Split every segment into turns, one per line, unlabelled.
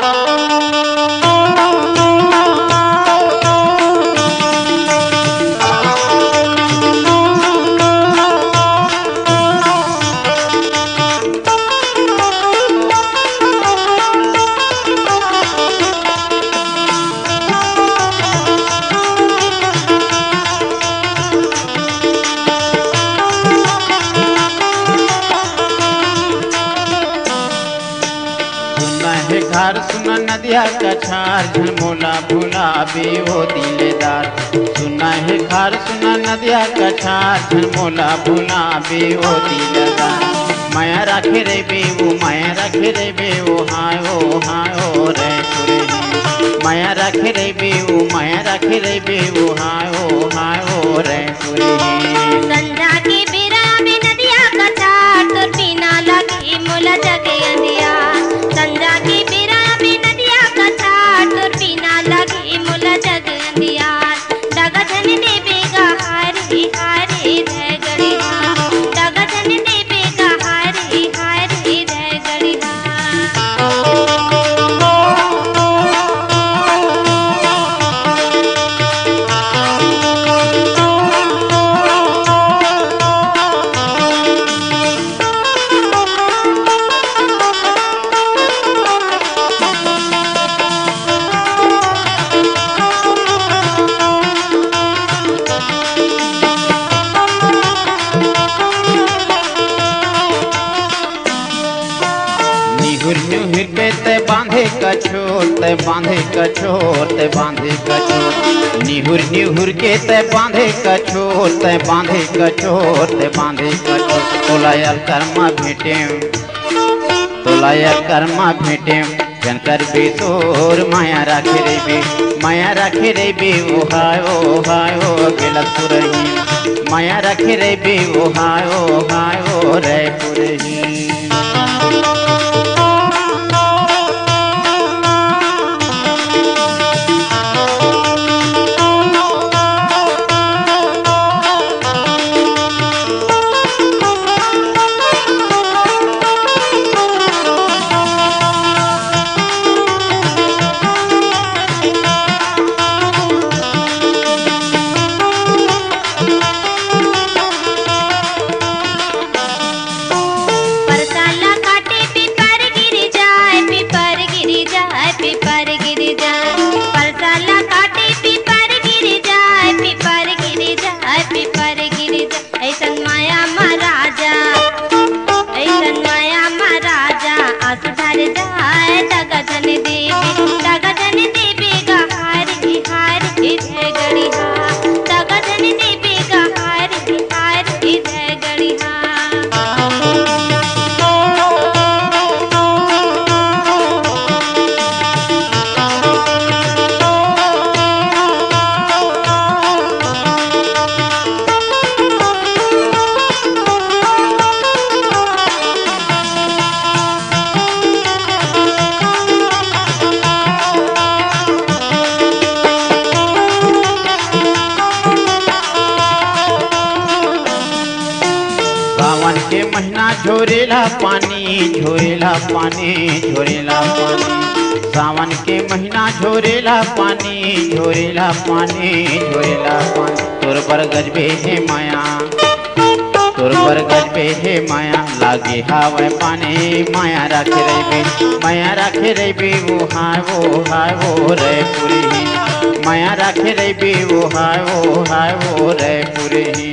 घर सुना नदिया कछार झलमोला भूला बे वो दिलेदार। सुना है घर सुना नदिया कछार झलमोला भूला बे वो दिलेदार। माया रखे रे बे वो माया रखे रे बे वो हाय ओ रे पुरे। माया रखे रे बे वो माया रखे रे बे वो हाय ओ रे पुरे।
संजा के बेरा में नदिया कछार तोर बिना लगे मोला जगे अंधिया। संजा के बेरा में नदिया कछार तोर बिना लगे मोला जगे अंधिया। डगा धन देबेगा हारे हारे जय गड़िया। डगा धन देबेगा हारे हारे जय गड़िया।
निहुर के ते बांधे कछोर ते बांधे कछोर ते बांधे कछोर। निहुर के ते बांधे कछोर ते बांधे कछोर ते बांधे कछोर। तोलायल कर्मा भेटे तोलायल कर्मा भेटे जनकर बेसोर। माया राखे रे बे माया राखे रे बे ओ हाय ओ गेलत पुरही। माया राखे रे बे ओ हाय ओ रे पुरही। सावन के महीना झोरेला पानी झोरेला पानी झोरेला पानी। सावन के महीना झोरेला पानी झोरेला पानी झोरेला पानी। तोर पर गजबे है माया तोर पर गजबे है माया। लागे हावे पानी माया राखे रे बे वो हाय ओ रे पुरही। माया राखे रे बे वो हाय ओ रे पुरही।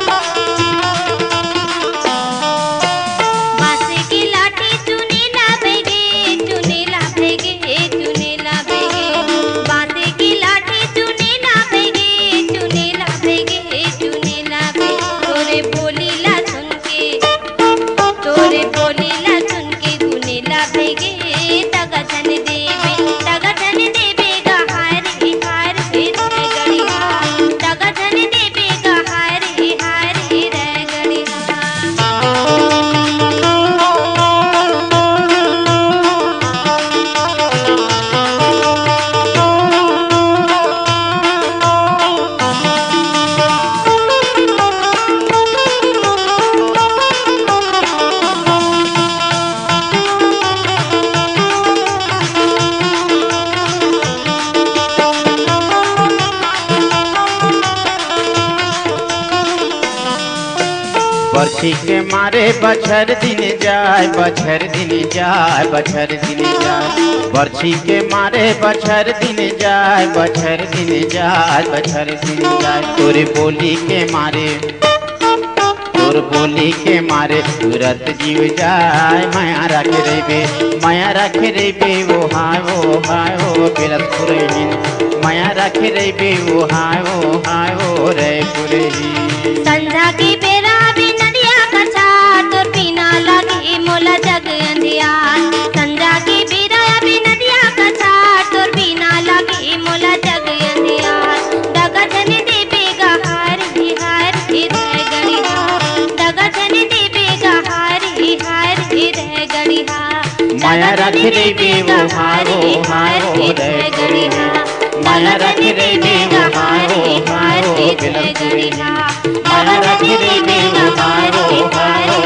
बांसे की लाठी चुनी लावे
बरछी के मारे बछर दिन जाए, बछर दिन जाए, बछर दिन जाए, बरछी के मारे बछर दिन जाए, बछर दिन जाए, बछर दिन जाए। तोरे बोली के मारे, तोर बोली के मारे तुरंत जीव जाए। माया रख रे बे, माया रख रे बे, वो हाय वो बिरत पुरहीन। माया रख रे बे, वो हाय वो रे पुरहीन।
संझा की बेरा भी नदिया का छाट तोर पीना लगी मोला जग अंधियार। संझा की बेरा भी नदिया का छाट तोर पीना लगी मोला जग अंधियार। दगधन देबेगा हार ही रह गड़िया, दगधन देबेगा हार ही रह गड़िया।
माया रख रे बे, वो हाय वो रे गड़िया। माया रख रे बे, वो हाय वो बिरत पुरहीन। माया रख रे बे, वो हाय वो